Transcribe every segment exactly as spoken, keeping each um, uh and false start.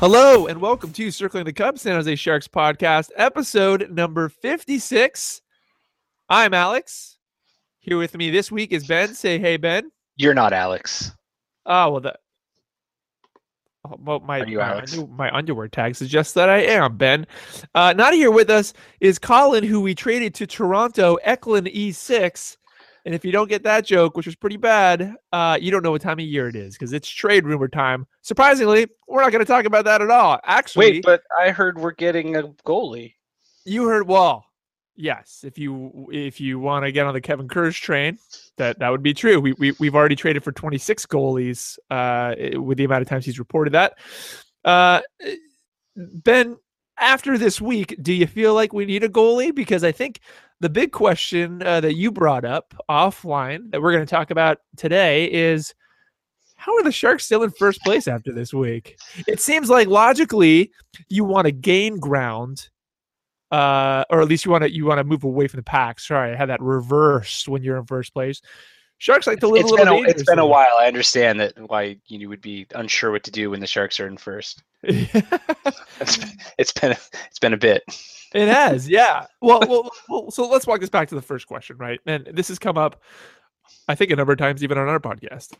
Hello and welcome to Circling the Cubs, San Jose Sharks podcast, episode number fifty-six. I'm Alex. Here with me this week is Ben. Say hey, Ben. You're not Alex. Oh, well, the, oh, well my, Are you my, Alex? under, my underwear tag suggests that I am, Ben. Uh, not here with us is Colin, who we traded to Toronto, Eklund E six. And if you don't get that joke, which was pretty bad, uh, you don't know what time of year it is because it's trade rumor time. Surprisingly, we're not going to talk about that at all. Actually, Wait, but I heard we're getting a goalie. You heard well. Yes, if you if you want to get on the Kevin Kurz train, that that would be true. We, we we've already traded for twenty-six goalies uh, with the amount of times he's reported that. Uh, Ben, after this week, do you feel like we need a goalie? Because I think the big question uh, that you brought up offline that we're going to talk about today is, how are the Sharks still in first place after this week? It seems like logically you want to gain ground, uh, or at least you want to you want to move away from the pack. Sorry, I had that reversed when you're in first place. Sharks like to live It's a little been a, dangerously. it's been a while. I understand that why you would be unsure what to do when the Sharks are in first. it's, been, it's been it's been a bit. It has, yeah. Well, well, well, so let's walk this back to the first question, right? And this has come up, I think, a number of times even on our podcast.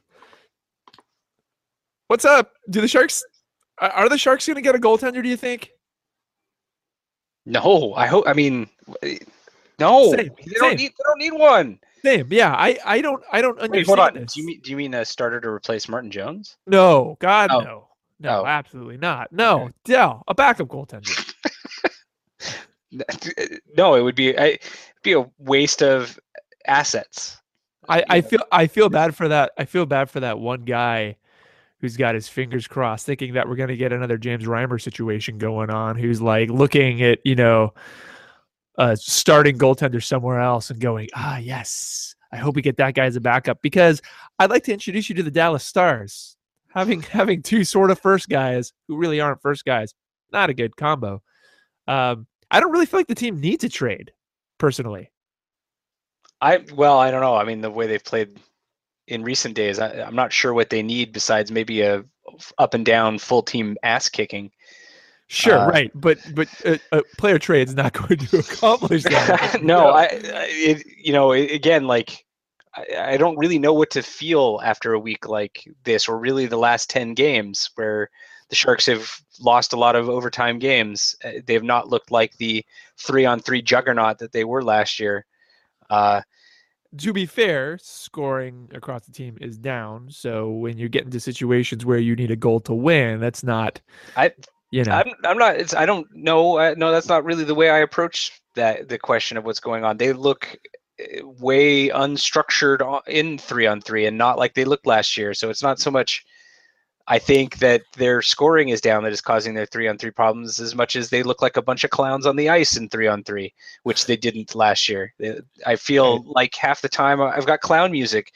What's up? Do the Sharks are the Sharks going to get a goaltender? Do you think? No, I hope. I mean, no, Same, they don't same. need. They don't need one. Same, yeah. I, I don't I don't understand. Wait, hold on. This. Do you mean do you mean a starter to replace Martin Jones? No, God, oh. no, no, oh. absolutely not. No, okay. Dell, a backup goaltender. No, it would be I, it'd be a waste of assets. I, I feel I feel bad for that. I feel bad for that one guy who's got his fingers crossed, thinking that we're going to get another James Reimer situation going on, who's like looking at, you know, uh, starting goaltender somewhere else and going, ah, yes, I hope we get that guy as a backup, because I'd like to introduce you to the Dallas Stars. Having having two sort of first guys who really aren't first guys, not a good combo. Um, I don't really feel like the team needs a trade, personally. I well, I don't know. I mean, the way they've played in recent days, I, I'm not sure what they need besides maybe a up and down full team ass kicking. Sure, uh, right, but but a, a player trade is not going to accomplish that. no, no, I, it, you know, again, like I, I don't really know what to feel after a week like this, or really the last ten games where the Sharks have lost a lot of overtime games. They've not looked like the three on three juggernaut that they were last year. Uh, to be fair, scoring across the team is down. So when you get into situations where you need a goal to win, that's not. I, you know, I'm, I'm not. It's, I don't know. I, no, that's not really the way I approach that. The question of what's going on. They look way unstructured in three on three, and not like they looked last year. So it's not so much. I think that their scoring is down that is causing their three on three problems as much as they look like a bunch of clowns on the ice in three on three, which they didn't last year. I feel right. like half the time I've got clown music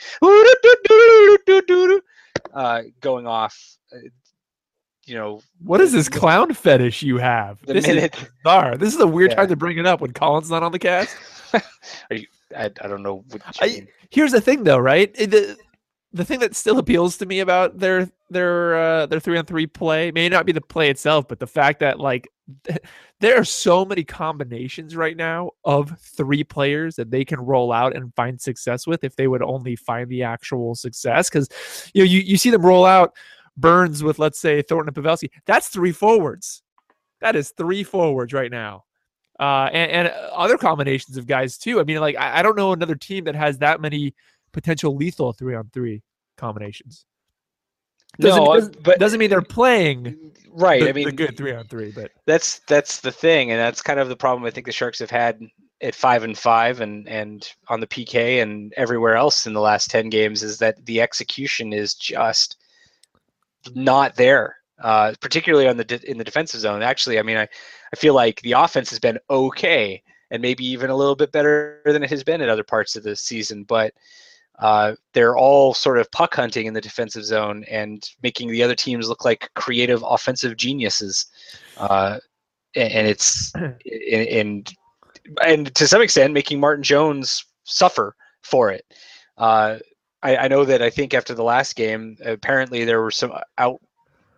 uh, going off. You know, what is this clown fetish you have? This minute, is bizarre. This is a weird yeah. time to bring it up when Colin's not on the cast. Are you, I, I don't know. What you I, mean. Here's the thing, though, right? The, the thing that still appeals to me about their their uh, their three on three play may not be the play itself, but the fact that like there are so many combinations right now of three players that they can roll out and find success with if they would only find the actual success. Because you know you you see them roll out Burns with, let's say, Thornton and Pavelski. That's three forwards. That is three forwards right now. Uh, and, and other combinations of guys too. I mean, like I, I don't know another team that has that many potential lethal three on three combinations. Doesn't, no, doesn't, but doesn't mean they're playing right. The, I mean, the good three on three, but that's that's the thing, and that's kind of the problem I think the Sharks have had at five and five, and and on the P K and everywhere else in the last ten games is that the execution is just not there, uh, particularly on the de- in the defensive zone. Actually, I mean, I, I feel like the offense has been okay, and maybe even a little bit better than it has been in other parts of the season, but. Uh, they're all sort of puck hunting in the defensive zone and making the other teams look like creative offensive geniuses. Uh, and, and it's and and to some extent making Martin Jones suffer for it. Uh, I, I know that I think after the last game, apparently there were some out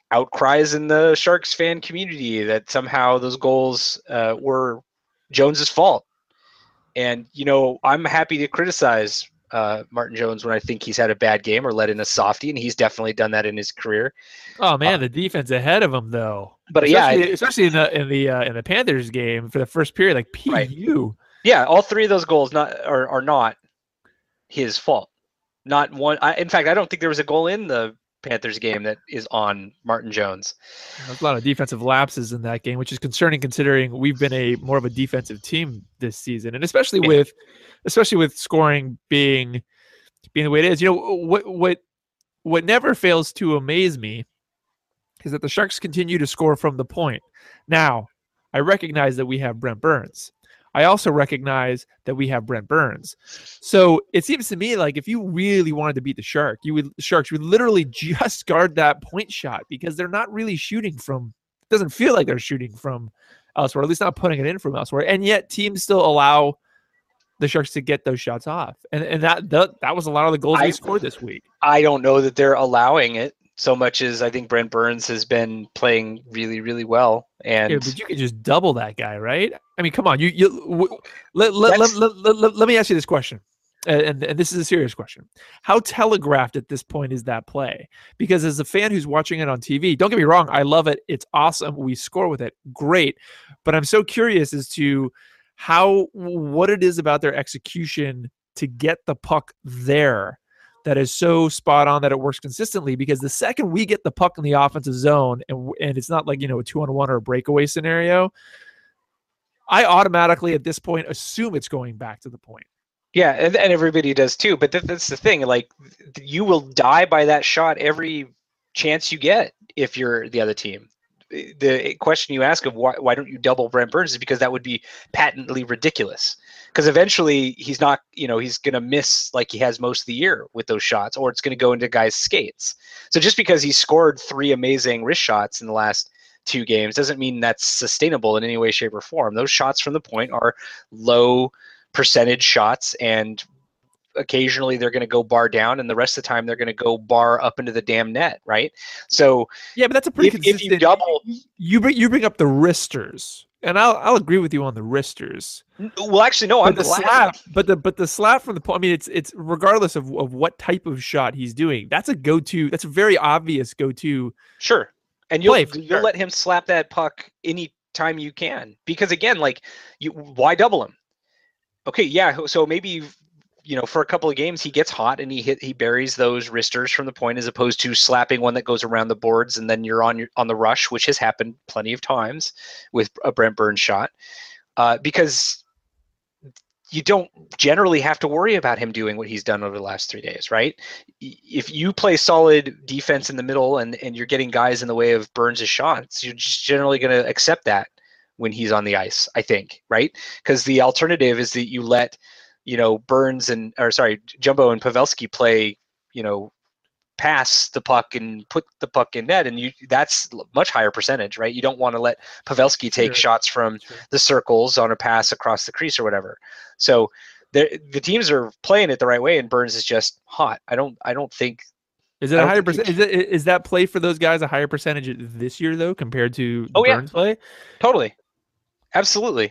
outcries in the Sharks fan community that somehow those goals uh, were Jones's fault. And, you know, I'm happy to criticize uh, Martin Jones when I think he's had a bad game or let in a softie, and he's definitely done that in his career. Oh man, uh, the defense ahead of him though. But especially, yeah, especially in the in the uh, in the Panthers game for the first period, like P U. Right. Yeah, all three of those goals not are, are not his fault. Not one. I, in fact, I don't think there was a goal in the Panthers game that is on Martin Jones. There's a lot of defensive lapses in that game, which is concerning considering we've been a more of a defensive team this season, and especially Yeah. with especially with scoring being being the way it is. You know what what what never fails to amaze me is that the Sharks continue to score from the point. Now, I recognize that we have Brent Burns. I also recognize that we have Brent Burns. So it seems to me like if you really wanted to beat the Shark, you would Sharks would literally just guard that point shot because they're not really shooting from. It doesn't feel like they're shooting from elsewhere, at least not putting it in from elsewhere. And yet teams still allow the Sharks to get those shots off, and and that that, that was a lot of the goals I, we scored this week. I don't know that they're allowing it so much as I think Brent Burns has been playing really, really well. And yeah, but you could just double that guy, right? I mean, come on, you you w- let, let, let, let, let, let, let me ask you this question, and, and this is a serious question. How telegraphed at this point is that play? Because as a fan who's watching it on T V, don't get me wrong, I love it. It's awesome. We score with it, great. But I'm so curious as to how what it is about their execution to get the puck there that is so spot on that it works consistently. Because the second we get the puck in the offensive zone, and, and it's not like, you know, a two on one or a breakaway scenario, I automatically at this point assume it's going back to the point. Yeah, and, and everybody does too. But that, that's the thing. Like, you will die by that shot every chance you get if you're the other team. The question you ask of why, why don't you double Brent Burns is because that would be patently ridiculous. Because eventually he's not, you know, he's going to miss like he has most of the year with those shots, or it's going to go into guys' skates. So just because he scored three amazing wrist shots in the last two games doesn't mean that's sustainable in any way, shape, or form. Those shots from the point are low percentage shots, and occasionally they're going to go bar down, and the rest of the time they're going to go bar up into the damn net, right? So yeah, but that's a pretty if, consistent. if you double, you bring you bring up the wristers, and I'll I'll agree with you on the wristers. Well, actually, no, but I'm the glad. slap, but the but the slap from the point. I mean, it's it's regardless of of what type of shot he's doing. That's a go to. That's a very obvious go to. Sure, and you'll play you'll sure. let him slap that puck any time you can, because again, like, you why double him? Okay, yeah, so maybe, you know, for a couple of games he gets hot and he hit he buries those wristers from the point, as opposed to slapping one that goes around the boards and then you're on your on the rush, which has happened plenty of times with a Brent Burns shot, uh, because you don't generally have to worry about him doing what he's done over the last three days, right? If you play solid defense in the middle and and you're getting guys in the way of Burns' shots, you're just generally going to accept that when he's on the ice, I think, right? Because the alternative is that you let, you know, Burns and, or sorry, Jumbo and Pavelski play, you know, pass the puck and put the puck in net, and you that's much higher percentage, right? You don't want to let Pavelski take Sure. shots from Sure. the circles on a pass across the crease or whatever. So the the teams are playing it the right way, and Burns is just hot. I don't I don't think. Is it a higher percent? Is, it, is that play for those guys a higher percentage this year though compared to Oh, Burns yeah. play? Totally, absolutely.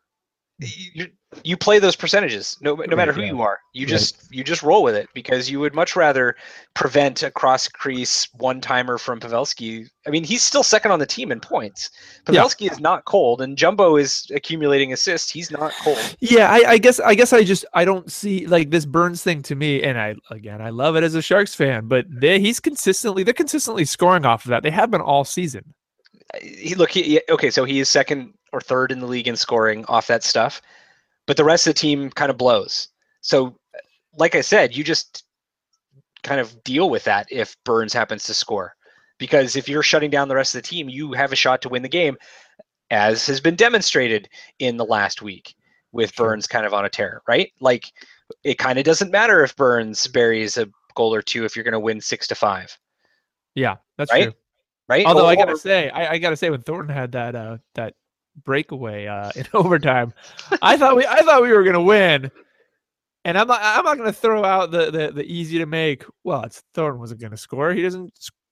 You, you play those percentages no no matter who yeah. you are. You Right. just you just roll with it, because you would much rather prevent a cross crease one timer from Pavelski. I mean, he's still second on the team in points. Pavelski yeah. is not cold, and Jumbo is accumulating assists. He's not cold. Yeah, I, I guess I guess I just I don't see like this Burns thing to me, and I again I love it as a Sharks fan, but they he's consistently they're consistently scoring off of that. They have been all season. He look he, okay, so he is second or third in the league in scoring off that stuff, but the rest of the team kind of blows. So, like I said, you just kind of deal with that if Burns happens to score, because if you're shutting down the rest of the team, you have a shot to win the game, as has been demonstrated in the last week with Sure. Burns kind of on a tear, right? Like, it kind of doesn't matter if Burns buries a goal or two if you're going to win six to five. Yeah, that's right? true. Right. Although or, I gotta say, I, I gotta say, when Thornton had that uh, that breakaway uh, in overtime, I thought we I thought we were gonna win, and I'm not I'm not gonna throw out the the, the easy to make. Well, it's Thornton wasn't gonna score. He doesn't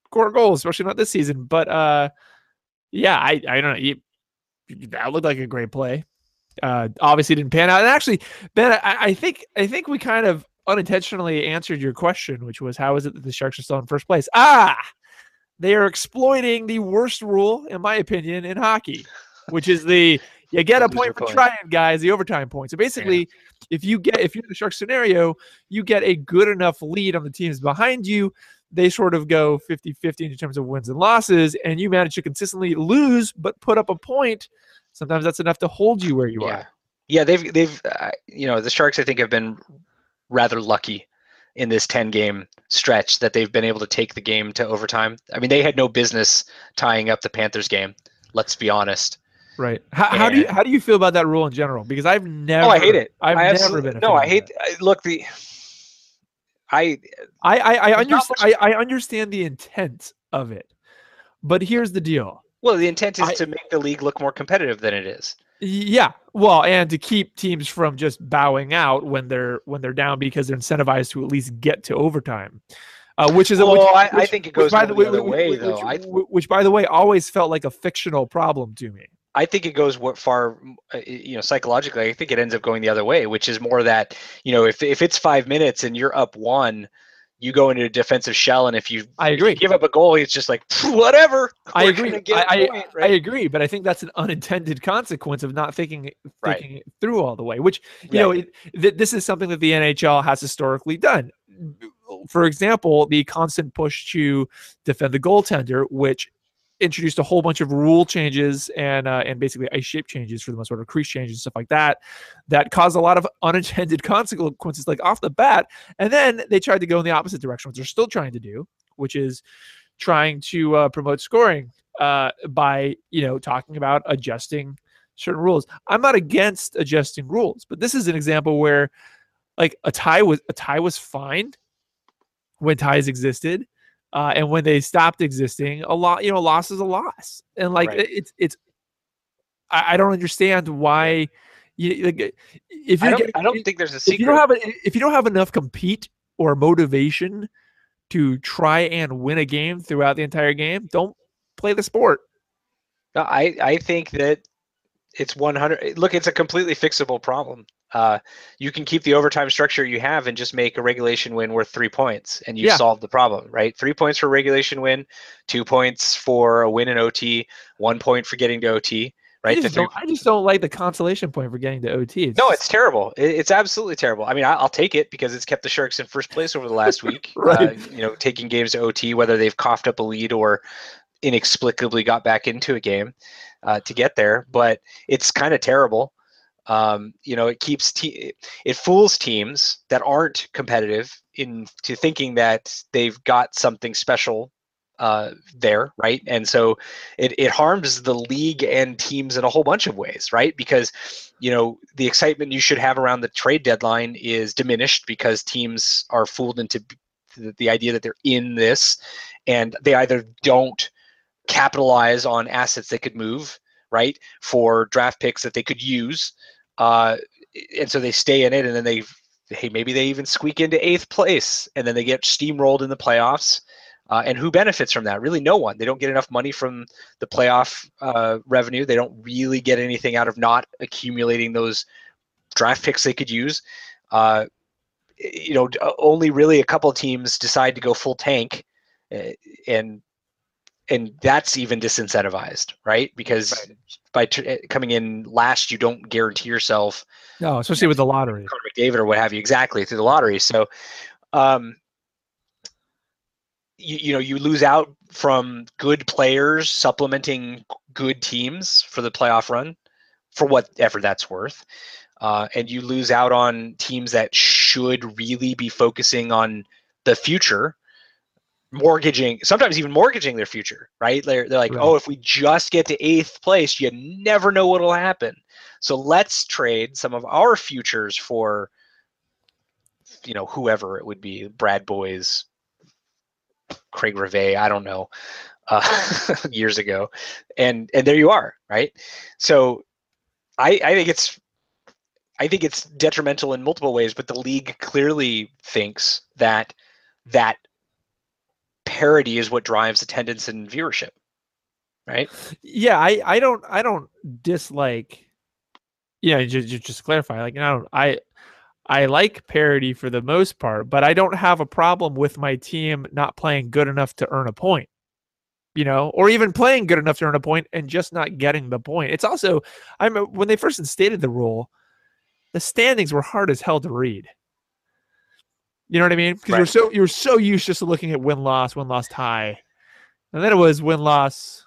score goals, especially not this season. But uh, yeah, I I don't know. You, that looked like a great play. Uh, obviously didn't pan out. And actually, Ben, I, I think I think we kind of unintentionally answered your question, which was how is it that the Sharks are still in first place? Ah, they are exploiting the worst rule, in my opinion, in hockey, which is the you get a point for point. trying, guys, the overtime point. So basically, yeah. if you get if you're in the Sharks scenario, you get a good enough lead on the teams behind you. They sort of go fifty-fifty in terms of wins and losses, and you manage to consistently lose but put up a point. Sometimes that's enough to hold you where you yeah. are. Yeah, they've they've uh, you know, the Sharks I think have been rather lucky in this ten game stretch that they've been able to take the game to overtime. I mean, they had no business tying up the Panthers game. Let's be honest. Right. How, how do you how do you feel about that rule in general? Because I've never. Oh, I hate it. I've I never been. A no, fan I hate. I, look, the. I. I I, I understand. I, I understand the intent of it, but here's the deal. Well, the intent is I, to make the league look more competitive than it is. Yeah, well, and to keep teams from just bowing out when they're when they're down because they're incentivized to at least get to overtime, uh, which is well, which, I, which, I think it goes by the, the other way, way, which, though. Which, I, which, by the way, always felt like a fictional problem to me. I think it goes what far, you know, psychologically. I think it ends up going the other way, which is more that, you know, if if it's five minutes and you're up one, you go into a defensive shell, and if you, I agree. If you give up a goal, it's just like whatever. I agree. Get I, point, I, right? I agree, but I think that's an unintended consequence of not thinking thinking right. it through all the way. Which you yeah. know, it, th- this is something that the N H L has historically done. For example, the constant push to defend the goaltender, which introduced a whole bunch of rule changes and uh, and basically ice shape changes for the most part, or crease changes and stuff like that, that caused a lot of unintended consequences, like off the bat. And then they tried to go in the opposite direction, which they're still trying to do, which is trying to uh, promote scoring uh, by you know talking about adjusting certain rules. I'm not against adjusting rules, but this is an example where like a tie was a tie was fine when ties existed. Uh, and when they stopped existing, a lot, you know, a loss is a loss, and like right. it's it's. I, I don't understand why. You like if you I don't, I don't think there's a secret. If you don't have a, if you don't have enough compete or motivation to try and win a game throughout the entire game, don't play the sport. No, I I think that it's one hundred. Look, it's a completely fixable problem. Uh, you can keep the overtime structure you have and just make a regulation win worth three points, and you yeah. solve the problem, right? Three points for a regulation win, two points for a win in O T, one point for getting to O T, right? I just, don't, I just don't like the consolation point for getting to O T. It's no, it's terrible. It, it's absolutely terrible. I mean, I, I'll take it because it's kept the Sharks in first place over the last week. right. Uh, you know, taking games to O T, whether they've coughed up a lead or inexplicably got back into a game uh, to get there, but it's kind of terrible. Um, you know, it keeps te- it fools teams that aren't competitive into thinking that they've got something special uh, there, right? And so it it harms the league and teams in a whole bunch of ways, right? Because you know the excitement you should have around the trade deadline is diminished because teams are fooled into the, the idea that they're in this, and they either don't capitalize on assets they could move, right, for draft picks that they could use. Uh, and so they stay in it, and then they, hey, maybe they even squeak into eighth place, and then they get steamrolled in the playoffs. Uh, and who benefits from that? Really, no one. They don't get enough money from the playoff uh, revenue. They don't really get anything out of not accumulating those draft picks they could use. Uh, you know, only really a couple of teams decide to go full tank, uh, and and that's even disincentivized, right? Because right. by t- coming in last, you don't guarantee yourself. No, especially with the lottery, Connor McDavid or what have you, exactly through the lottery. So, um, you, you know, you lose out from good players supplementing good teams for the playoff run, for whatever that's worth, uh, and you lose out on teams that should really be focusing on the future. Mortgaging, sometimes even mortgaging their future, right? They're, they're like, right. oh, if we just get to eighth place, you never know what will happen. So let's trade some of our futures for, you know, whoever it would be, Brad Boys, Craig Rivet, I don't know, uh, years ago. And and there you are, right? So I, I think it's I think it's detrimental in multiple ways, but the league clearly thinks that that parity is what drives attendance and viewership, right? Yeah, I, I don't I don't dislike. Yeah, just just, just to clarify, like I don't I I like parity for the most part, but I don't have a problem with my team not playing good enough to earn a point. You know, or even playing good enough to earn a point and just not getting the point. It's also, I remember when they first instated the rule, the standings were hard as hell to read. You know what I mean? Because Right. you're so you're so used just to looking at win loss, win loss tie, and then it was win loss,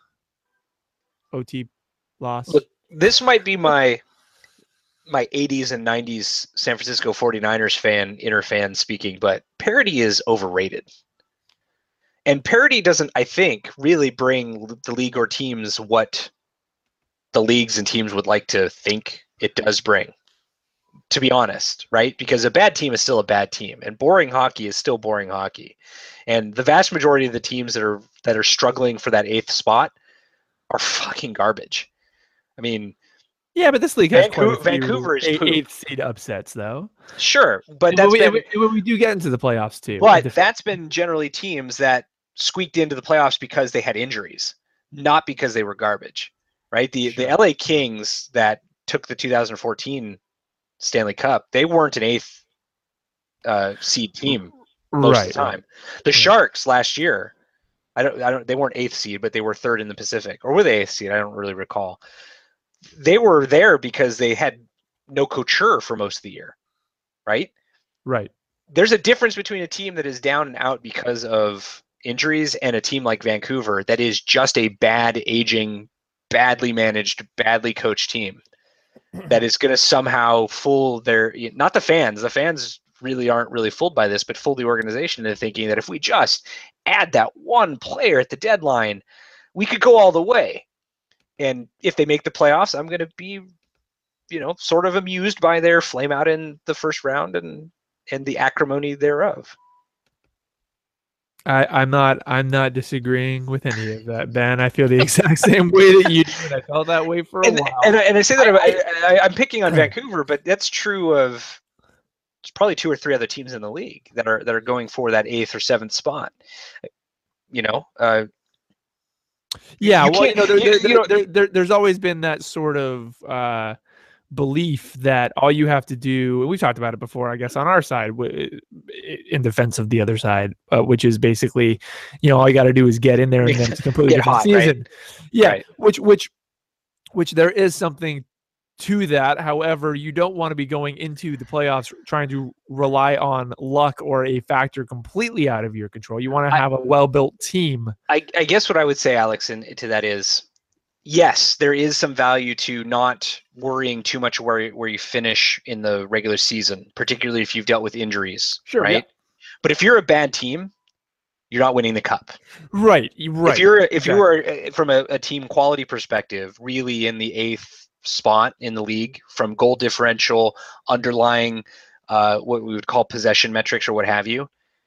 O T loss. Look, this might be my my eighties and nineties San Francisco forty-niners fan, inner fan speaking, but parity is overrated. And parity doesn't, I think, really bring the league or teams what the leagues and teams would like to think it does bring, to be honest, right? Because a bad team is still a bad team, and boring hockey is still boring hockey. And the vast majority of the teams that are that are struggling for that eighth spot are fucking garbage. I mean, yeah, but this league has Vancouver, quite a few Vancouver is eight, poop. eighth seed upsets, though. Sure, but that's we, been, we, we do get into the playoffs too. But that's been generally teams that squeaked into the playoffs because they had injuries, not because they were garbage, right? The sure. the L A Kings that took the two thousand fourteen Stanley Cup, they weren't an eighth uh, seed team most right, of the time. Right. The right. Sharks last year, I don't, I don't, they weren't eighth seed, but they were third in the Pacific, or were they eighth seed? I don't really recall. They were there because they had no Couture for most of the year, right? Right. There's a difference between a team that is down and out because of injuries and a team like Vancouver that is just a bad, aging, badly managed, badly coached team that is going to somehow fool their, not the fans, the fans really aren't really fooled by this, but fool the organization into thinking that if we just add that one player at the deadline, we could go all the way. And if they make the playoffs, I'm going to be, you know, sort of amused by their flame out in the first round and and the acrimony thereof. I, I'm not I'm not disagreeing with any of that, Ben. I feel the exact same way that you do, and I felt that way for a and, while. And, and I say that I, I, I, I'm picking on Vancouver, but that's true of probably two or three other teams in the league that are that are going for that eighth or seventh spot. You know, uh, yeah. You well, you know, there, there, you know there, there, there's always been that sort of uh, belief that all you have to do, and we've talked about it before, I guess, on our side, in defense of the other side, uh, which is basically, you know, all you got to do is get in there and then it's a completely different hot, season. Right? Yeah, right. which which which there is something to that. However, you don't want to be going into the playoffs trying to rely on luck or a factor completely out of your control. You want to have I, a well-built team. I, I guess what I would say, Alex, and to that is, yes, there is some value to not worrying too much where where you finish in the regular season, particularly if you've dealt with injuries, sure, right? Yeah. But if you're a bad team, you're not winning the cup. Right, right. If you're if exactly. you are from a, a team quality perspective, really in the eighth spot in the league from goal differential, underlying uh, what we would call possession metrics or what have you,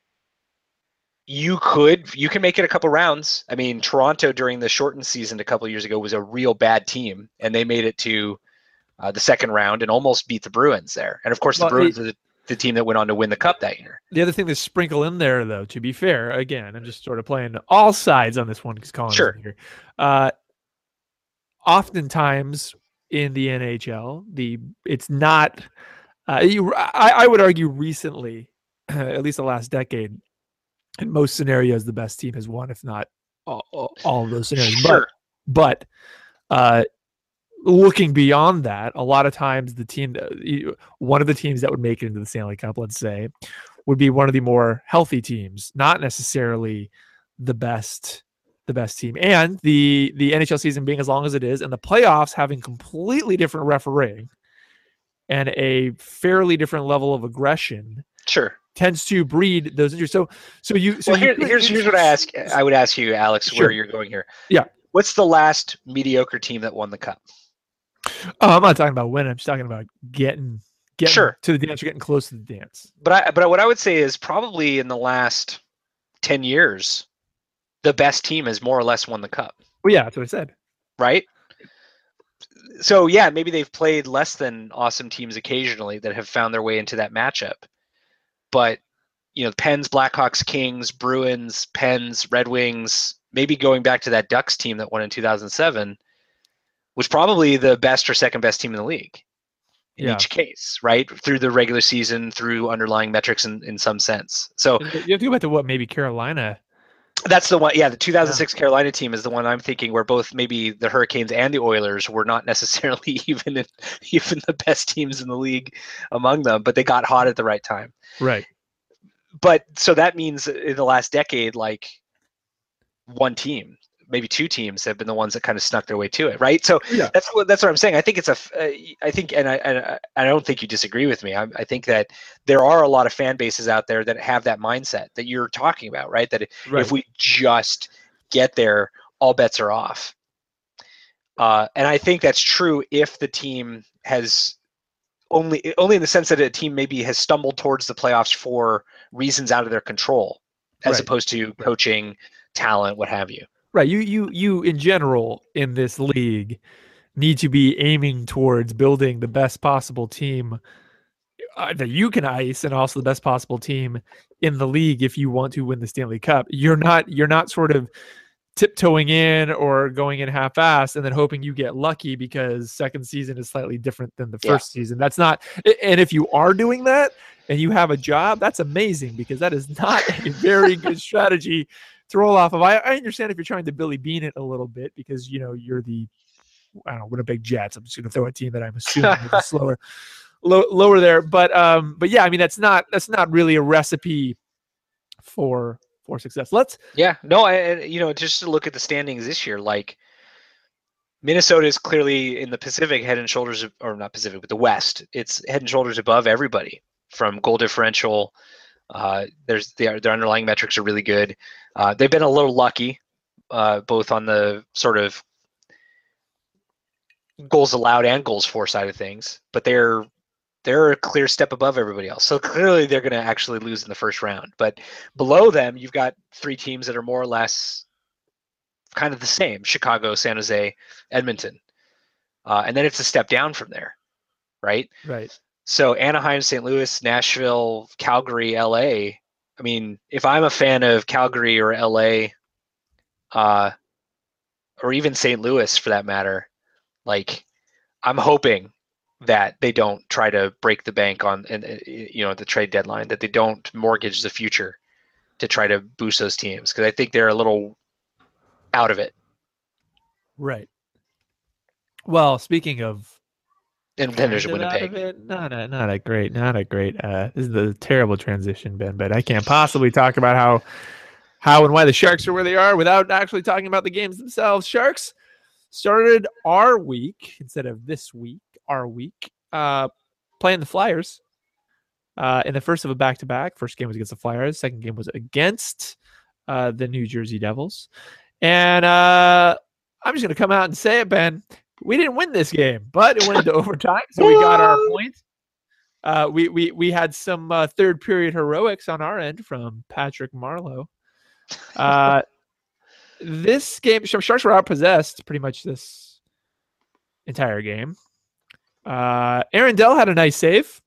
you could you can make it a couple rounds. I mean, Toronto during the shortened season a couple of years ago was a real bad team, and they made it to uh, the second round and almost beat the Bruins there. And of course, well, the Bruins it, are the, the team that went on to win the cup that year. The other thing to sprinkle in there, though, to be fair, again, I'm just sort of playing all sides on this one because Colin sure. isn't here. Uh, oftentimes in the N H L, the it's not. Uh, you, I, I would argue recently, at least the last decade, in most scenarios, the best team has won, if not all, all, all of those scenarios. Sure. But, but uh, looking beyond that, a lot of times the team, one of the teams that would make it into the Stanley Cup, let's say, would be one of the more healthy teams, not necessarily the best. the best team. And the the N H L season being as long as it is, and the playoffs having completely different refereeing and a fairly different level of aggression, sure, tends to breed those injuries. So so you so well, here, you, here's here's what I ask I would ask you, Alex, sure. where you're going here. Yeah. What's the last mediocre team that won the cup? Oh, I'm not talking about winning. I'm just talking about getting getting sure. to the dance, or getting close to the dance. But I but what I would say is probably in the last ten years, the best team has more or less won the cup. Well, yeah, that's what I said. Right? So, yeah, maybe they've played less than awesome teams occasionally that have found their way into that matchup. But you know, Pens, Blackhawks, Kings, Bruins, Pens, Red Wings, maybe going back to that Ducks team that won in two thousand seven, was probably the best or second best team in the league in Yeah. each case, right? Through the regular season, through underlying metrics in, in some sense. So You have to go back to what maybe Carolina. that's the one. Yeah, the two thousand six yeah. Carolina team is the one I'm thinking, where both maybe the Hurricanes and the Oilers were not necessarily even in, even the best teams in the league among them, but they got hot at the right time. Right. But so that means in the last decade, like one team, maybe two teams have been the ones that kind of snuck their way to it, right? So yeah. that's what that's what I'm saying. I think it's a, uh, I think, and I and I don't think you disagree with me. I, I think that there are a lot of fan bases out there that have that mindset that you're talking about, right? That right. if we just get there, all bets are off. Uh, and I think that's true if the team has only only in the sense that a team maybe has stumbled towards the playoffs for reasons out of their control, as right. opposed to coaching, talent, what have you. Right. You you you in general in this league need to be aiming towards building the best possible team uh, that you can ice, and also the best possible team in the league if you want to win the Stanley Cup. You're not you're not sort of tiptoeing in or going in half-assed and then hoping you get lucky because second season is slightly different than the first yeah. season. That's not, and if you are doing that and you have a job, that's amazing, because that is not a very good strategy to roll off of. I, I understand if you're trying to Billy Bean it a little bit because, you know, you're the, I don't know, Winnipeg Jets. I'm just going to throw a team that I'm assuming is slower, low, lower there. But, um, but yeah, I mean, that's not, that's not really a recipe for, for success. Let's yeah no I you know just to look at the standings this year, like Minnesota is clearly in the Pacific head and shoulders, or not Pacific, but the West. It's head and shoulders above everybody from goal differential. Uh, there's their their underlying metrics are really good. Uh, they've been a little lucky, uh, both on the sort of goals allowed and goals for side of things, but they're they're a clear step above everybody else. So clearly they're going to actually lose in the first round. But below them, you've got three teams that are more or less kind of the same: Chicago, San Jose, Edmonton. Uh, and then it's a step down from there, right? Right. So Anaheim, Saint Louis, Nashville, Calgary, L A. I mean, if I'm a fan of Calgary or L A, uh, or even Saint Louis for that matter, like I'm hoping that they don't try to break the bank on, and you know, the trade deadline, that they don't mortgage the future to try to boost those teams, because I think they're a little out of it. Right. Well, speaking of, and then there's Winnipeg. It, not a not a great, not a great. Uh, this is a terrible transition, Ben. But I can't possibly talk about how how and why the Sharks are where they are without actually talking about the games themselves. Sharks started our week instead of this week. Our week, uh, playing the Flyers uh, in the first of a back-to-back. First game was against the Flyers. Second game was against uh, the New Jersey Devils. And uh, I'm just going to come out and say it, Ben. We didn't win this game, but it went into overtime, so we got our points. Uh, we we we had some uh, third period heroics on our end from Patrick Marleau. Uh, this game, Sharks were outpossessed pretty much this entire game. Uh, Aaron Dell had a nice save.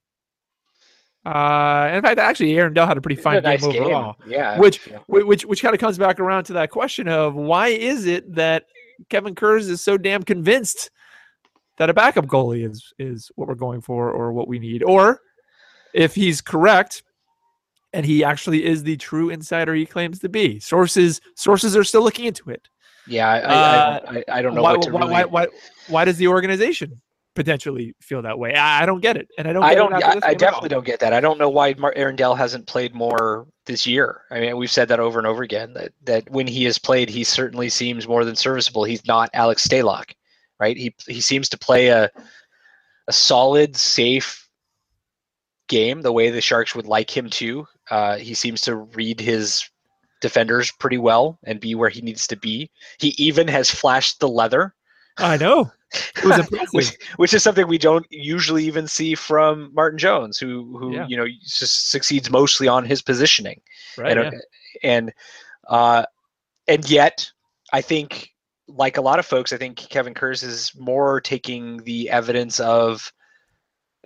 Uh, in fact, actually, Aaron Dell had a pretty fine a nice game overall. Game. Yeah, which, yeah. which which kind of comes back around to that question of why is it that Kevin Kurz is so damn convinced that a backup goalie is is what we're going for or what we need, or if he's correct and he actually is the true insider he claims to be. Sources sources are still looking into it. Yeah, I uh, I, I, I don't know why, what to why, really... why why why does the organization potentially feel that way? I, I don't get it, and I don't. Get I don't. It I, I definitely don't get that. I don't know why Mar- Aaron Dell hasn't played more this year. I mean, we've said that over and over again. That that when he has played, he certainly seems more than serviceable. He's not Alex Stalock, right? He he seems to play a a solid, safe game the way the Sharks would like him to. Uh, he seems to read his defenders pretty well and be where he needs to be. He even has flashed the leather. I know. It was impressive. which, which is something we don't usually even see from Martin Jones, who who yeah. you know just succeeds mostly on his positioning. Right. And yeah. and uh, and yet, I think, like a lot of folks, I think Kevin Kurz is more taking the evidence of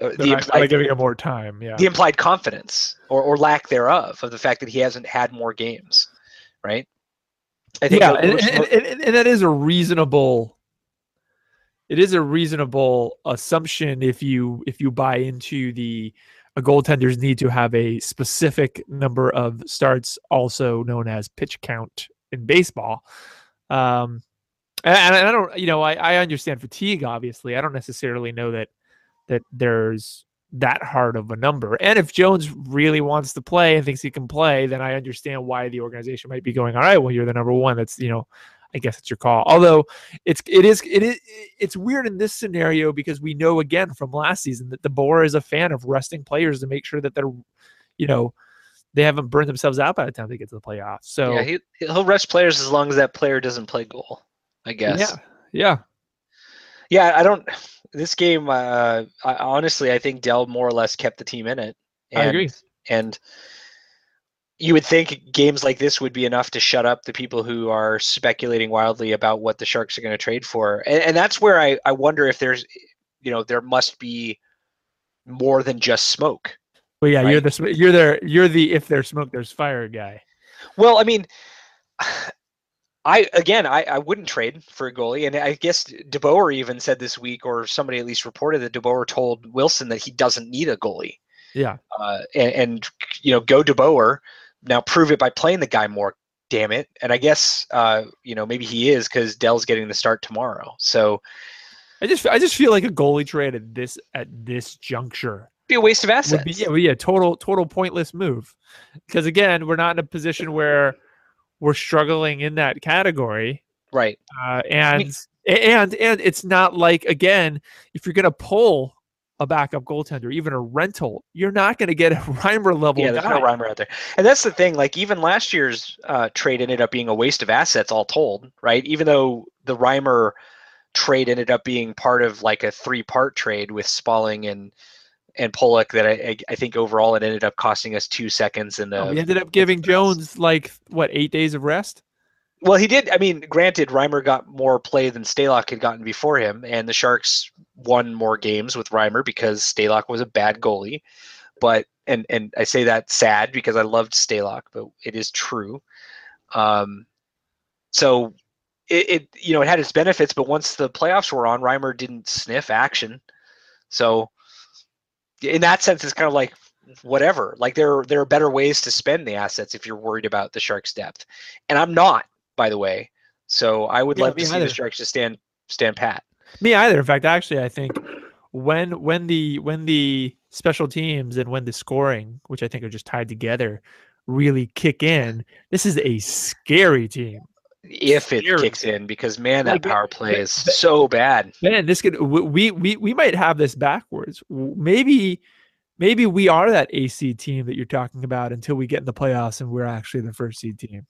Uh, They're the not, they're not implied giving him more time. Yeah. the implied confidence or, or lack thereof of the fact that he hasn't had more games, right? I think Yeah, that and, most, and, and, and that is a reasonable. It is a reasonable assumption if you if you buy into the a goaltenders need to have a specific number of starts, also known as pitch count in baseball. Um, and, and I don't, you know, I, I understand fatigue. Obviously, I don't necessarily know that that there's that hard of a number. And if Jones really wants to play and thinks he can play, then I understand why the organization might be going, all right, well, you're the number one. That's, you know, I guess it's your call. Although it's it is it is it's weird in this scenario because we know again from last season that DeBoer is a fan of resting players to make sure that they're, you know, they haven't burned themselves out by the time they get to the playoffs. So yeah, he he'll rest players as long as that player doesn't play goal, I guess. yeah, yeah, yeah. I don't. This game, uh, I, honestly, I think Dell more or less kept the team in it. And, I agree. And you would think games like this would be enough to shut up the people who are speculating wildly about what the Sharks are going to trade for. And, and that's where I, I wonder if there's, you know, there must be more than just smoke. Well, yeah, right? you're the you're there you're the if there's smoke there's fire guy. Well, I mean, I again, I, I wouldn't trade for a goalie, and I guess DeBoer even said this week, or somebody at least reported that DeBoer told Wilson that he doesn't need a goalie. Yeah, uh, and, and you know, go DeBoer. Now prove it by playing the guy more. Damn it! And I guess uh, you know, maybe he is because Dell's getting the start tomorrow. So I just I just feel like a goalie trade at this at this juncture be a waste of assets. would be yeah, well, yeah, total total pointless move. Because again, we're not in a position where we're struggling in that category, right? Uh, and I mean, and and it's not like again, if you're gonna pull a backup goaltender, even a rental, you're not going to get a Reimer level. Yeah, there's guy. no Reimer out there, and that's the thing. Like even last year's uh, trade ended up being a waste of assets, all told. Right? Even though the Reimer trade ended up being part of like a three-part trade with Spalling and and Pollock, that I, I think overall it ended up costing us two seconds. And oh, we ended up giving Jones like what eight days of rest. Well, he did. I mean, granted, Reimer got more play than Stalock had gotten before him, and the Sharks won more games with Reimer because Stalock was a bad goalie. But and and I say that sad because I loved Stalock, but it is true. Um, so it, it you know it had its benefits, but once the playoffs were on, Reimer didn't sniff action. So in that sense, it's kind of like whatever. Like there there are better ways to spend the assets if you're worried about the Sharks' depth, and I'm not. By the way, so I would yeah, love to see either. the Sharks just stand stand pat. Me either. In fact, actually, I think when when the when the special teams and when the scoring, which I think are just tied together, really kick in, this is a scary team. If scary. it kicks in, because man, that like, power play is but, so bad. Man, this could we we we might have this backwards. Maybe. Maybe we are that A C team that you're talking about until we get in the playoffs and we're actually the first seed team.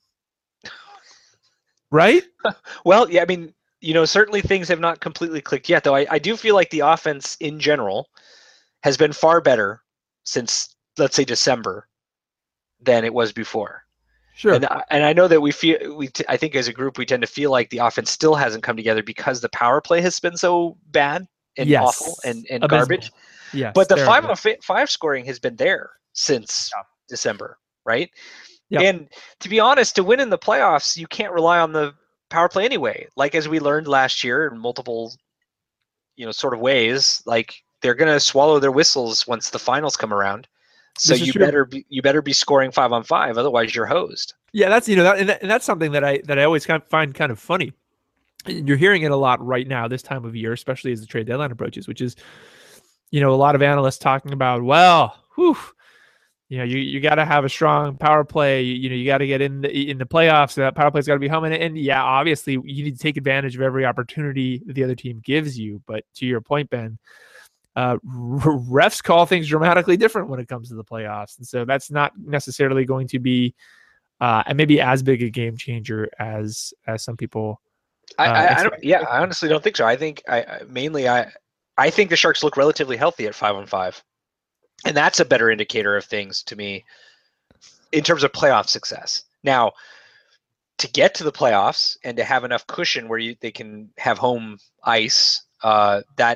Right? Well, yeah, I mean, you know, certainly things have not completely clicked yet, though. I, I do feel like the offense in general has been far better since, let's say, December than it was before. Sure. And, and I know that we feel, we t- I think as a group, we tend to feel like the offense still hasn't come together because the power play has been so bad and yes. awful and, and Abysmal. garbage. Yes, but the five on five scoring has been there since yeah. December, right? Yep. And to be honest, to win in the playoffs, you can't rely on the power play anyway. Like as we learned last year in multiple, you know, sort of ways, like they're gonna swallow their whistles once the finals come around. So you true. better be you better be scoring five on five, otherwise you're hosed. Yeah, that's you know that and, that, and that's something that I that I always kind of find kind of funny. You're hearing it a lot right now this time of year, especially as the trade deadline approaches, which is, you know, a lot of analysts talking about, well, whew, you know, you, you got to have a strong power play. You, you know, you got to get in the in the playoffs. So that power play's got to be humming. And yeah, obviously, you need to take advantage of every opportunity that the other team gives you. But to your point, Ben, uh, refs call things dramatically different when it comes to the playoffs, and so that's not necessarily going to be uh, and maybe as big a game changer as as some people. Uh, I, I, I don't. Yeah, I honestly don't think so. I think I mainly I I think the Sharks look relatively healthy at five on five. And that's a better indicator of things to me in terms of playoff success. Now, to get to the playoffs and to have enough cushion where you, they can have home ice, uh, that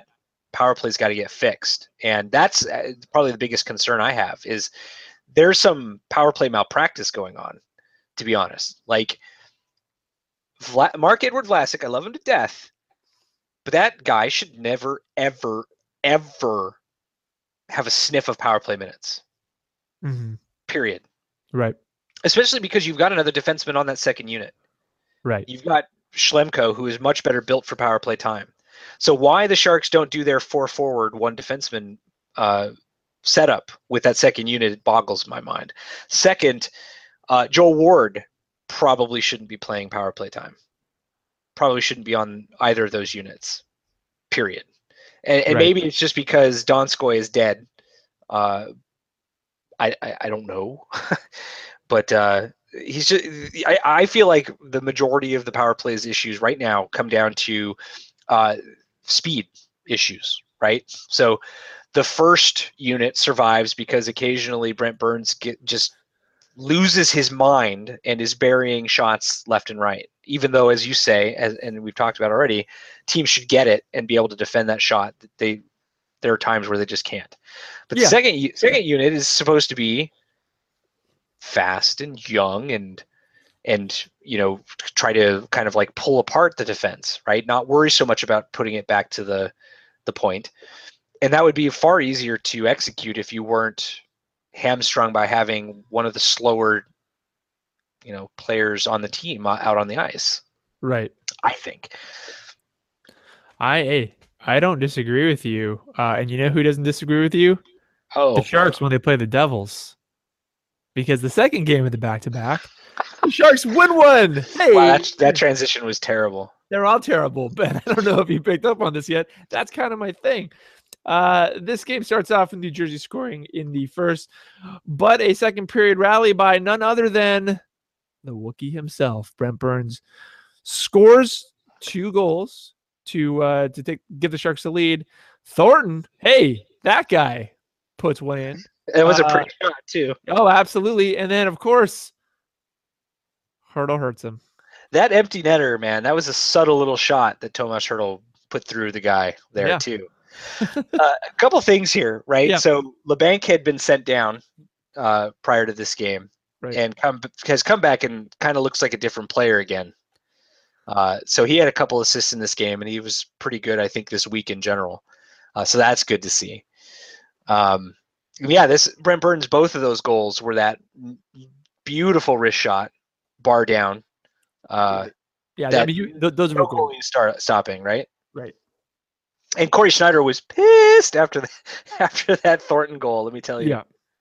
power play's got to get fixed. And that's uh, probably the biggest concern I have is there's some power play malpractice going on, to be honest. Like Vla- Mark Edward Vlasic, I love him to death, but that guy should never, ever, ever have a sniff of power play minutes. Mm-hmm. Period. Right. Especially because you've got another defenseman on that second unit. Right. You've got Schlemko, who is much better built for power play time. So why the Sharks don't do their four forward, one defenseman uh, setup with that second unit boggles my mind. Second, uh, Joel Ward probably shouldn't be playing power play time. Probably shouldn't be on either of those units. Period. And, and Right. maybe it's just because Donskoy is dead. Uh, I, I I don't know, but uh, he's just. I, I feel like the majority of the power plays issues right now come down to uh, speed issues, right? So the first unit survives because occasionally Brent Burns get, just loses his mind and is burying shots left and right. Even though, as you say, as, and we've talked about already, teams should get it and be able to defend that shot. They there are times where they just can't. But Yeah. the second second unit is supposed to be fast and young and and you know try to kind of like pull apart the defense, right? Not worry so much about putting it back to the the point. And that would be far easier to execute if you weren't hamstrung by having one of the slower, you know, players on the team out on the ice. Right. I think. I hey, I don't disagree with you. Uh, and you know who doesn't disagree with you? Oh, The Sharks when they play the Devils. Because the second game of the back-to-back, the Sharks win one. Hey, wow, that, that transition was terrible. They're all terrible, Ben. I don't know if you picked up on this yet. That's kind of my thing. Uh, this game starts off in New Jersey scoring in the first, but a second period rally by none other than the Wookiee himself. Brent Burns scores two goals to uh, to take give the Sharks the lead. Thornton, hey, that guy puts one in. It was uh, a pretty shot too. Oh, absolutely. And then, of course, Hurdle hurts him. That empty netter, man, that was a subtle little shot that Tomas Hurdle put through the guy there Yeah. too. uh, a couple things here, right? Yeah. So LeBanc had been sent down uh, prior to this game, Right. and come has come back and kind of looks like a different player again. Uh, so he had a couple assists in this game, and he was pretty good, I think, this week in general. Uh, so that's good to see. Um, yeah, this Brent Burns, both of those goals were that beautiful wrist shot, bar down. Uh, yeah, that I mean, you, th- those no were goals. goalie start stopping, right? Right. And Corey Schneider was pissed after the, after that Thornton goal. Let me tell you. Yeah.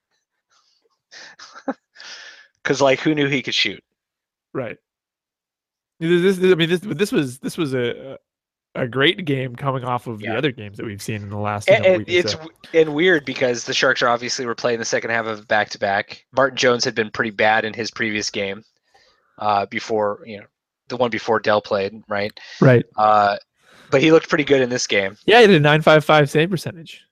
Because like, who knew he could shoot? Right. This, this, I mean, this, this was this was a a great game coming off of Yeah. the other games that we've seen in the last. And, you know, and week or it's so. and weird because the Sharks are obviously were playing the second half of back to back. Martin Jones had been pretty bad in his previous game, uh, before you know the one before Dell played, right? Right. Uh, but he looked pretty good in this game. Yeah, he did a nine five five save percentage.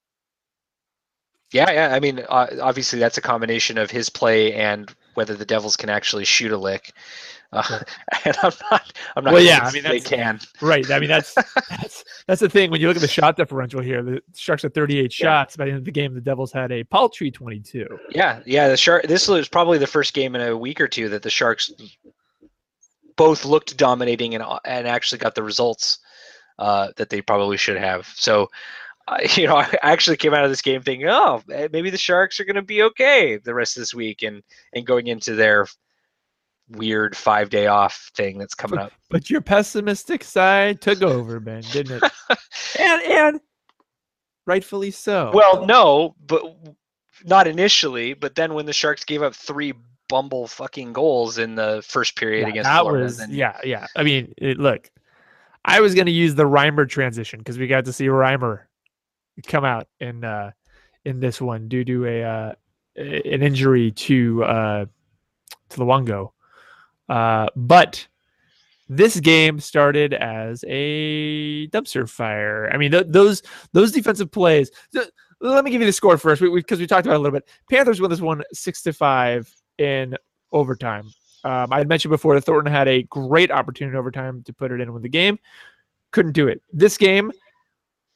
Yeah, yeah. I mean, uh, obviously that's a combination of his play and whether the Devils can actually shoot a lick. Uh, and I'm not. I'm not. Well, yeah, convinced I mean, they can. Right. I mean, that's that's that's the thing when you look at the shot differential here. The Sharks had thirty-eight Yeah. shots. By the end of the game, the Devils had a paltry twenty-two. Yeah, yeah. The Shark. This was probably the first game in a week or two that the Sharks both looked dominating and and actually got the results uh, that they probably should have. So, uh, you know, I actually came out of this game thinking, oh, maybe the Sharks are going to be okay the rest of this week and and going into their weird five day off thing that's coming up. But your pessimistic side took over, Ben, didn't it? and and rightfully so. Well, no, but not initially. But then when the Sharks gave up three bumble fucking goals in the first period yeah, against that Florida, was then, yeah, yeah. I mean, it, look, I was going to use the Reimer transition because we got to see Reimer come out in uh, in this one due to a uh, an injury to uh, to Luongo. Uh, but this game started as a dumpster fire. I mean, th- those those defensive plays. Th- let me give you the score first, because we, we, we talked about it a little bit. Panthers won this one six to five in overtime. Um, I had mentioned before that Thornton had a great opportunity in overtime to put it in with the game. Couldn't do it. This game,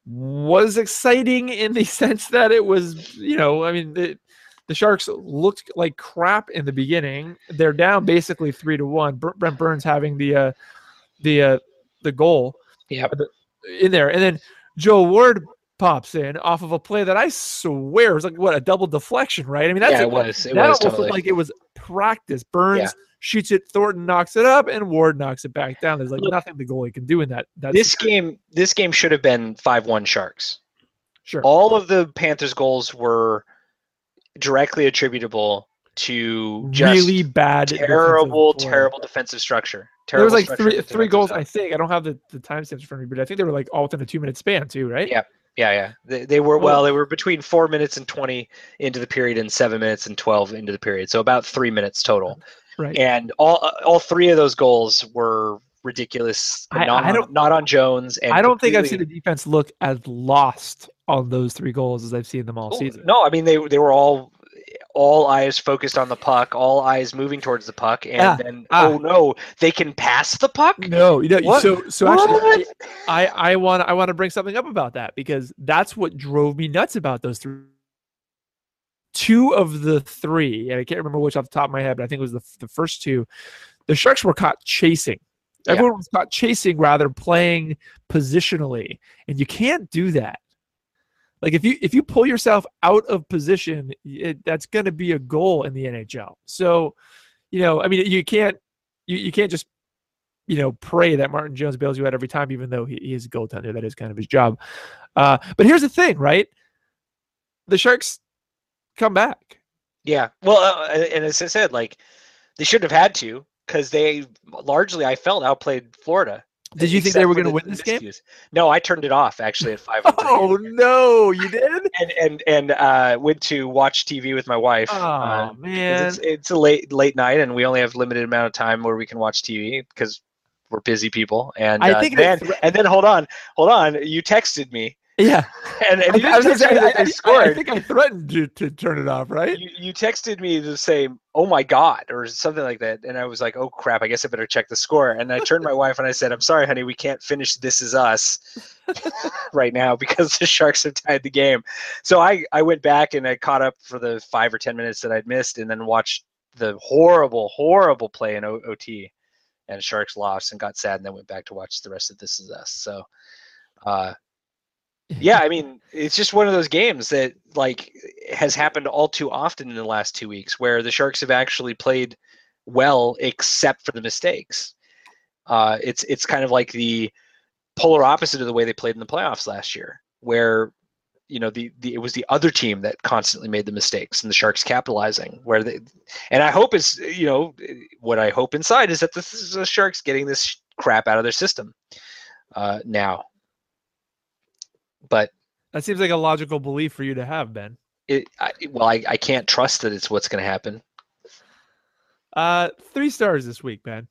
was exciting in the sense that it was, you know, I mean, the, the Sharks looked like crap in the beginning. They're down basically three to one. Brent Burns having the uh, the uh, the goal Yep. in there, and then Joe Ward pops in off of a play that I swear was like what a double deflection, right? I mean, that's yeah, a, it was. It that was almost totally. looked like it was practice. Burns Yeah. shoots it, Thornton knocks it up, and Ward knocks it back down. There's like Look, nothing the goalie can do in that. that this game, this game should have been five one Sharks. Sure. All of the Panthers goals were directly attributable to just really bad, terrible, defensive terrible defensive structure. There was Terrible like three three goals, zone. I think. I don't have the, the timestamps in front of me, but I think they were like all within a two minute span too, right? Yeah, yeah, yeah. They, they were well. They were between four minutes and twenty into the period, and seven minutes and twelve into the period. So about three minutes total. Right. And all all three of those goals were ridiculous. I, not, I don't, on, not on Jones. And I don't think I've completely- seen the defense look as lost on those three goals as I've seen them all Oh, season. No, I mean they they were all all eyes focused on the puck, all eyes moving towards the puck, and Ah, then ah. oh no, they can pass the puck. No, you know, What? so so actually, What? I I want I want to bring something up about that because that's what drove me nuts about those three. Two of the three, and I can't remember which off the top of my head, but I think it was the the first two. The Sharks were caught chasing. Yeah. Everyone was caught chasing rather playing positionally, and you can't do that. Like if you if you pull yourself out of position, it, that's going to be a goal in the N H L. So, you know, I mean, you can't you, you can't just you know pray that Martin Jones bails you out every time, even though he, he is a goaltender. That is kind of his job. Uh, but here's the thing, right? The Sharks come back. Yeah. Well, uh, and as I said, like they shouldn't have had to because they largely, I felt, outplayed Florida. Did you think they were going to win this game? Miscues. No, I turned it off actually at five. Oh no, you did? And and and uh, went to watch T V with my wife. Oh uh, man, it's, it's a late late night, and we only have limited amount of time where we can watch T V because we're busy people. And I uh, think then thre- and then hold on, hold on. You texted me, yeah. and, and you I, I, was didn't gonna text me say, that I, they I, scored. I think I threatened to, to turn it off, right? You, you texted me to say, "Oh my God," or something like that, and I was like, "Oh crap! I guess I better check the score." And I turned to my wife and I said, "I'm sorry, honey, we can't finish This Is Us right now because the Sharks have tied the game." So I I went back and I caught up for the five or ten minutes that I'd missed, and then watched the horrible, horrible play in o- OT, and Sharks lost and got sad, and then went back to watch the rest of This Is Us. So. Uh, Yeah, I mean, it's just one of those games that like has happened all too often in the last two weeks, where the Sharks have actually played well, except for the mistakes. Uh, it's it's kind of like the polar opposite of the way they played in the playoffs last year, where you know the, the it was the other team that constantly made the mistakes, and the Sharks capitalizing. Where they, and I hope is you know what I hope inside is that this is the Sharks getting this crap out of their system uh, now. But that seems like a logical belief for you to have, Ben. It, I, well, I, I can't trust that it's what's going to happen. Uh, three stars this week, Ben.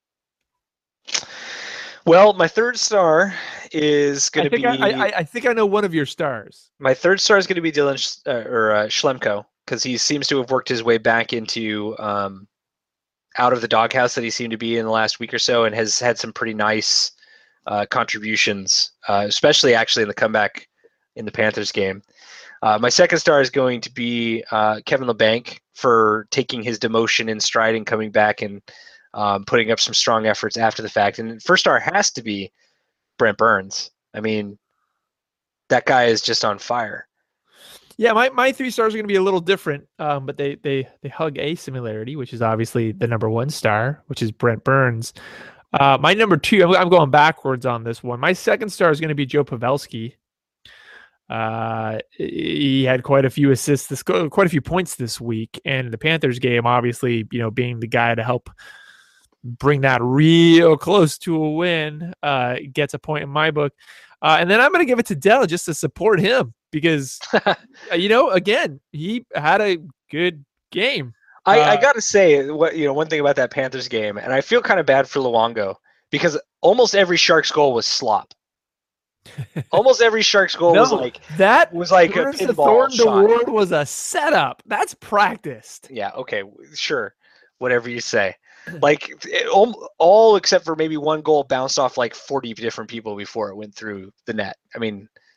Well, my third star is going to be. I, I, I think I know one of your stars. My third star is going to be Dylan Sh- uh, or uh, Schlemko because he seems to have worked his way back into um, out of the doghouse that he seemed to be in the last week or so, and has had some pretty nice uh, contributions, uh, especially actually in the comeback in the Panthers game. Uh, my second star is going to be uh, Kevin LeBanc for taking his demotion in stride and coming back and um, putting up some strong efforts after the fact. And first star has to be Brent Burns. I mean, that guy is just on fire. Yeah, my, my three stars are going to be a little different, um, but they they they hug a similarity, which is obviously the number one star, which is Brent Burns. Uh, my number two, I'm, I'm going backwards on this one. My second star is going to be Joe Pavelski. Uh, he had quite a few assists, this quite a few points this week, and the Panthers game, obviously, you know, being the guy to help bring that real close to a win, uh, gets a point in my book. Uh, and then I'm going to give it to Dell just to support him because, you know, again, he had a good game. I, Uh, I got to say, what you know, one thing about that Panthers game, and I feel kind of bad for Luongo because almost every Sharks goal was slop. Almost every Sharks goal no, was like that was like a Burns to pinball Thornton to shot. Ward was a setup. That's practiced. Yeah, okay, sure, whatever you say. Like it, all, all except for maybe one goal bounced off like forty different people before it went through the net. I mean,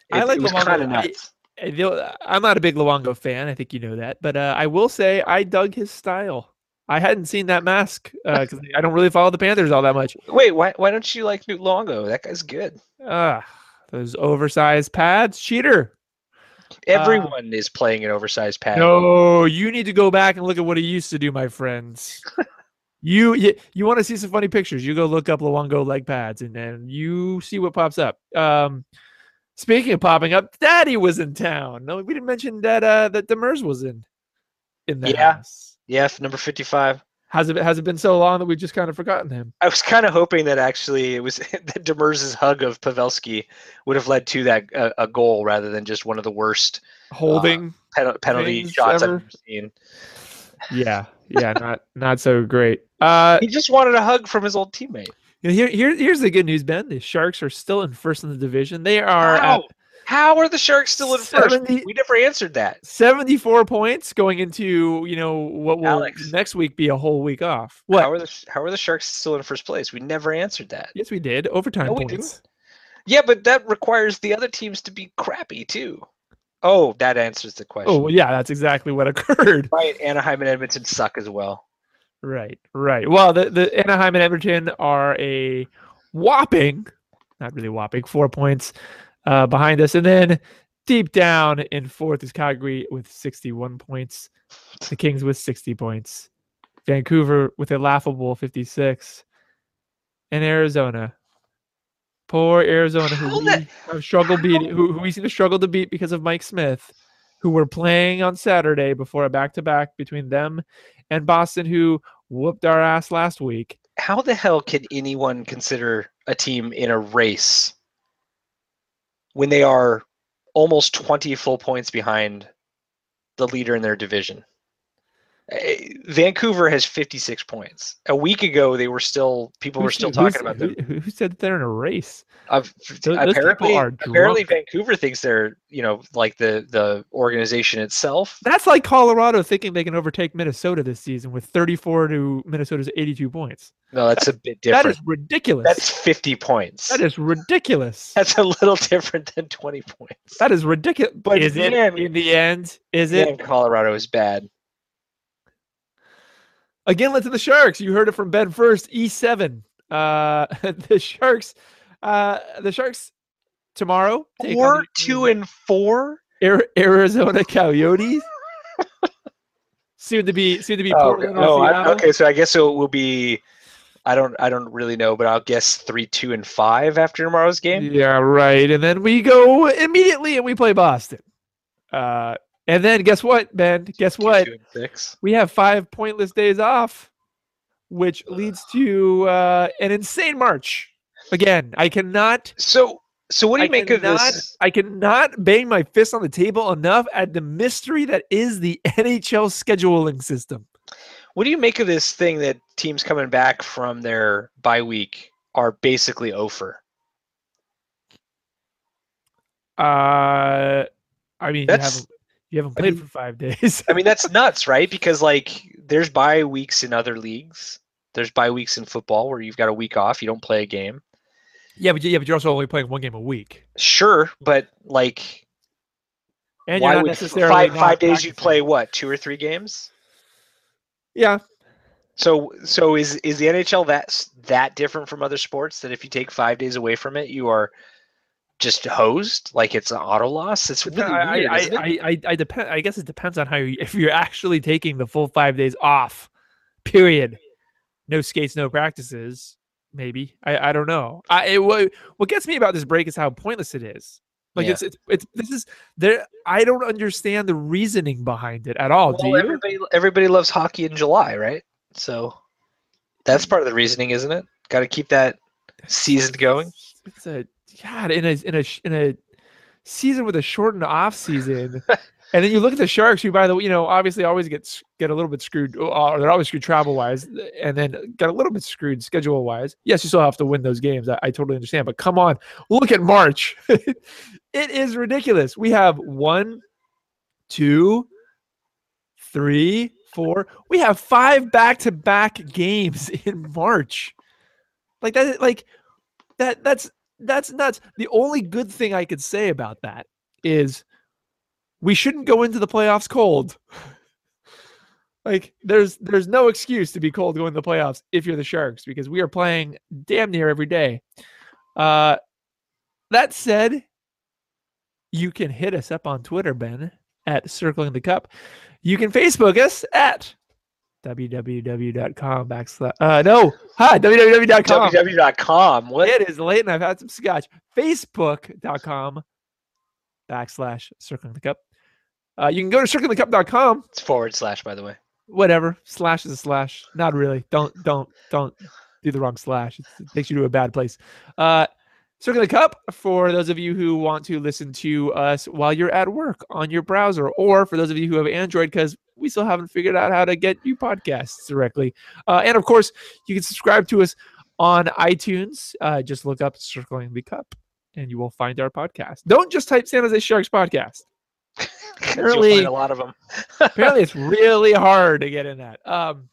It, I like it was kind of Luongo. I, nuts. I- the- I'm not a big Luongo fan. I think you know that, but uh, I will say I dug his style. I hadn't seen that mask because I don't really follow the Panthers all that much. Wait, why why don't you like Newt Longo? That guy's good. Ah, those oversized pads, cheater. Uh, Everyone is playing an oversized pad. no, you need to go back and look at what he used to do, my friends. You you, you want to see some funny pictures? You go look up Luongo leg pads, and then you see what pops up. Um, speaking of popping up, Daddy was in town. No, we didn't mention that uh, that Demers was in in the Yeah. house. Yeah, number fifty-five. Has it has it been so long that we've just kind of forgotten him? I was kind of hoping that actually it was that Demers' hug of Pavelski would have led to that uh, a goal rather than just one of the worst Holding pen- penalty things shots ever? I've ever seen. Yeah, yeah, not not so great. Uh, He just wanted a hug from his old teammate. you know, here here here's the good news, Ben. The Sharks are still in first in the division. They are How? at How are the Sharks still in first? seventy We never answered that. seventy-four points going into, you know, what will Alex. next week be a whole week off. What? How are the How are the Sharks still in first place? We never answered that. Yes, we did. Overtime No, we points. Yeah, but that requires the other teams to be crappy too. Oh, that answers the question. Oh, well, yeah, that's exactly what occurred. Right, Anaheim and Edmonton suck as well. Right, right. Well, the, the Anaheim and Edmonton are a whopping, not really whopping, four points uh, behind us. And then deep down in fourth is Calgary with sixty-one points. The Kings with sixty points. Vancouver with a laughable fifty-six. And Arizona. Poor Arizona, who How we the- have struggled how- beat, who, who we seem to struggle to beat because of Mike Smith, who were playing on Saturday before a back-to-back between them and Boston, who whooped our ass last week. How the hell can anyone consider a team in a race when they are almost twenty full points behind the leader in their division? Eh, Vancouver has fifty-six points. A week ago, they were still people Who were still said- talking who, about them. who, who said that they're in a race? Of, Those- those apparently, people are apparently drunk. Vancouver thinks they're, you know, like the the organization itself. That's like Colorado thinking they can overtake Minnesota this season with thirty-four to Minnesota's eighty-two points. No, that's a bit That different. is ridiculous. That's fifty points. that is ridiculous. That's a little different than twenty points. That is ridiculous. But is it man- in the end? Is Yeah, it? Colorado is bad. Again, let's to the Sharks. You heard it from Ben first. E seven. Uh, the Sharks. Uh, the Sharks tomorrow. take on Four, the two, and four. Ari- Arizona Coyotes. soon to be soon to be Oh, Portland. or no, I, Seattle. okay. So I guess it will be. I don't. I don't really know, but I'll guess three, two, and five after tomorrow's game. Yeah, right. And then we go immediately and we play Boston. Uh, and then guess what, Ben? Guess Two, what? two, and six. We have five pointless days off, which leads to uh, an insane March. Again, I cannot. So, so what do you I make of cannot, this? I cannot bang my fist on the table enough at the mystery that is the N H L scheduling system. What do you make of this thing that teams coming back from their bye week are basically over? Uh, I mean, you That's- haven't, you haven't I played mean- for five days. I mean, that's nuts, right? Because like, there's bye weeks in other leagues. There's bye weeks in football where you've got a week off, you don't play a game. yeah, but you- yeah, but you're also only playing one game a week, Sure, but like, and why you're not would necessarily five not five days you practicing. play what, two or three games? Yeah, So so is is the N H L that s- that different from other sports that if you take five days away from it, you are just hosed? Like it's an auto loss? It's really I, weird, I, isn't it? I, I, I depend. I guess it depends on how you. If you're actually taking the full five days off, period, no skates, no practices. Maybe I, I don't know. I it, what what gets me about this break is how pointless it is. Like Yeah. it's it's it's this is there. I don't understand the reasoning behind it at all. do Well, you? everybody everybody loves hockey in July, right? So that's part of the reasoning, isn't it? Got to keep that season going. It's a God in a in a sh- in a season with a shortened off season, and then you look at the Sharks, who by the way, you know, obviously always get s- get a little bit screwed. Uh, they're always screwed travel wise, and then got a little bit screwed schedule wise. Yes, you still have to win those games. I, I totally understand, but come on, look at March. It is ridiculous. We have one, two, three, four. We have five back-to-back games in March. Like that. Like that. That's that's nuts. The only good thing I could say about that is we shouldn't go into the playoffs cold. Like there's there's no excuse to be cold going to the playoffs if you're the Sharks, because we are playing damn near every day. Uh, that said, you can hit us up on Twitter, Ben, at Circling the Cup. You can Facebook us at www.com backslash uh no hi www.com www dot com. What? It is late and I've had some scotch. Facebook.com backslash Circling the Cup. Uh, you can go to circling the cup dot com. It's forward slash, by the way. Whatever. Slash is a slash. Not really. Don't don't don't do the wrong slash. It's, it takes you to a bad place. Uh, Circling the Cup for those of you who want to listen to us while you're at work on your browser, or for those of you who have Android, because we still haven't figured out how to get you podcasts directly. Uh, and of course, you can subscribe to us on iTunes. Uh, just look up Circling the Cup, and you will find our podcast. Don't just type San Jose Sharks podcast. Apparently, find a lot of them. Apparently, it's really hard to get in that. Um,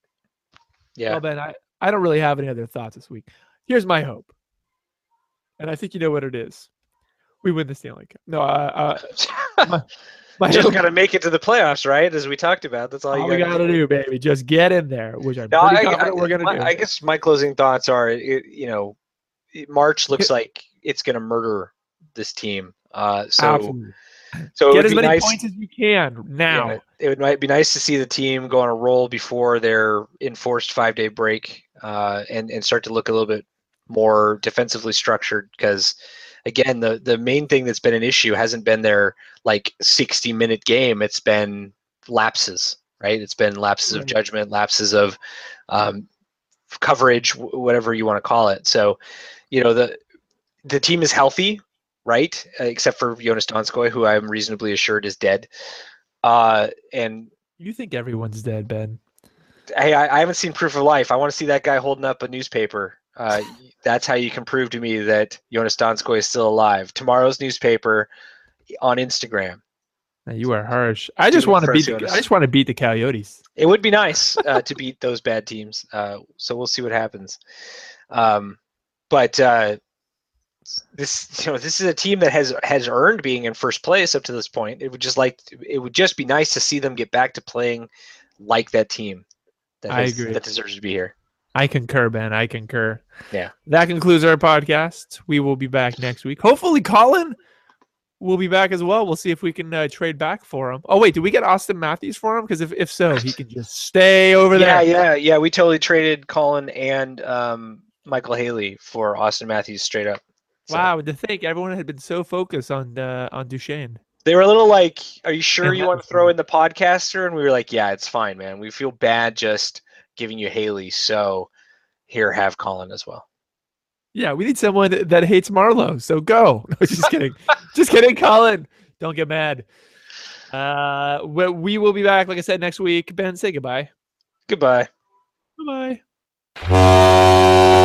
yeah. Well, Ben, I, I don't really have any other thoughts this week. Here's my hope, and I think you know what it is. We win the Stanley Cup. No, uh, uh, my, my just hope, got to make it to the playoffs, right? As we talked about, that's all, all you we got to do, baby. Just get in there, which I'm no, pretty I, confident I, we're going to do. I guess my closing thoughts are, it, you know, March looks like it's going to murder this team. Uh, so. Absolutely. So get as many nice, points as you can now. Yeah, it would might be nice to see the team go on a roll before their enforced five-day break, uh, and and start to look a little bit more defensively structured. Because again, the the main thing that's been an issue hasn't been their like sixty-minute game. It's been lapses, right? It's been lapses Right. of judgment, lapses of um, coverage, whatever you want to call it. So, you know, the the team is healthy. Right, uh, except for Jonas Donskoy, who I'm reasonably assured is dead. Uh, and You think everyone's dead, Ben? hey, I, I haven't seen proof of life. I want to see that guy holding up a newspaper. Uh, that's how you can prove to me that Jonas Donskoy is still alive. Tomorrow's newspaper on Instagram. Now, you are harsh. I just want to beat. The, I just want to beat the Coyotes. It would be nice uh, to beat those bad teams. Uh, so we'll see what happens. Um, but. Uh, This, you know, this is a team that has has earned being in first place up to this point. It would just like it would just be nice to see them get back to playing like that team. That I has, agree. That deserves to be here. I concur, Ben. I concur. Yeah. That concludes our podcast. We will be back next week. Hopefully, Colin will be back as well. We'll see if we can uh, trade back for him. Oh wait, did we get Austin Matthews for him? Because if if so, he can just stay over yeah, there. Yeah, yeah, yeah. We totally traded Colin and um, Michael Haley for Austin Matthews straight up. So. Wow, to think everyone had been so focused on uh, on Duchesne. They were a little like, "Are you sure And you that want was to throw fun. in the podcaster?" And we were like, "Yeah, it's fine, man. We feel bad just giving you Haley, so here, have Colin as well." Yeah, we need someone that, that hates Marlowe. So go. No, just kidding. Just kidding, Colin. Don't get mad. Uh, we, we will be back, like I said, next week. Ben, say goodbye. Goodbye. Bye-bye.